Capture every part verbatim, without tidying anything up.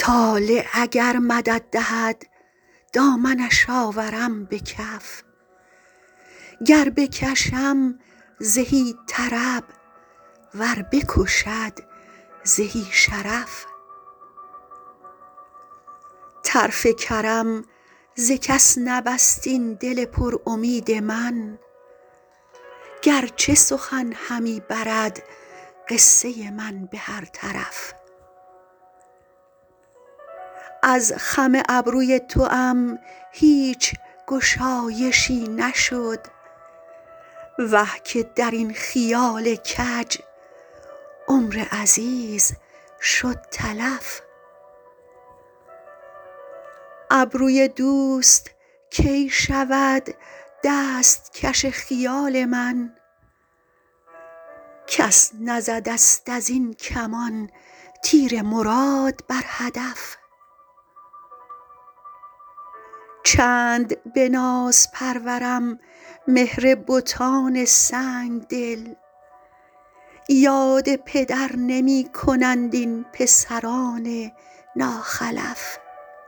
طالع اگر مدد دهد دامنش آورم به کف، گر بکشم زهی طرب ور بکشد زهی شرف. طرف کرم ز کس نبست این دل پر امید من، گرچه سخن همی برد قصه من به هر طرف. از خم ابروی توام هیچ گشایشی نشد، وه که در این خیال کج عمر عزیز شد تلف. ابروی دوست کی شود دستکش خیال من، کس نزدست از این کمان تیر مراد بر هدف. چند به ناز پرورم مهر بتان سنگدل، یاد پدر نمی کنند این پسران ناخلف.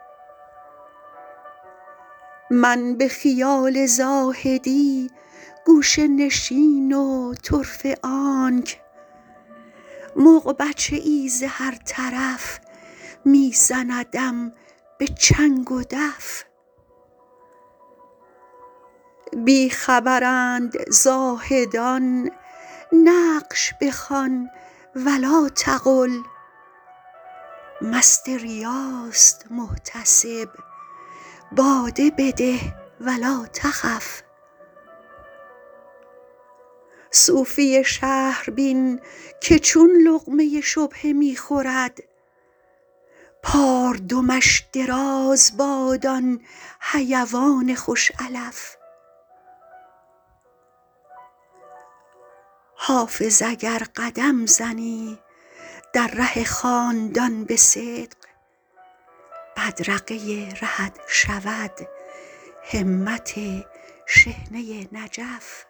من به خیال زاهدی گوشه نشین و طرفه آنک، مغ بچه ای ز هر طرف می زندم به چنگ و دف. بی خبرند زاهدان نقش بخوان ولا تقل، مست ریاست محتسب باده بده ولا تخف. صوفی شهر بین که چون لقمه شبهه می خورد، پاردمش دراز باد آن حیوان خوش علف. حافظ اگر قدم زنی در ره خاندان به صدق، بدرقه رهت شود همت شحنه نجف.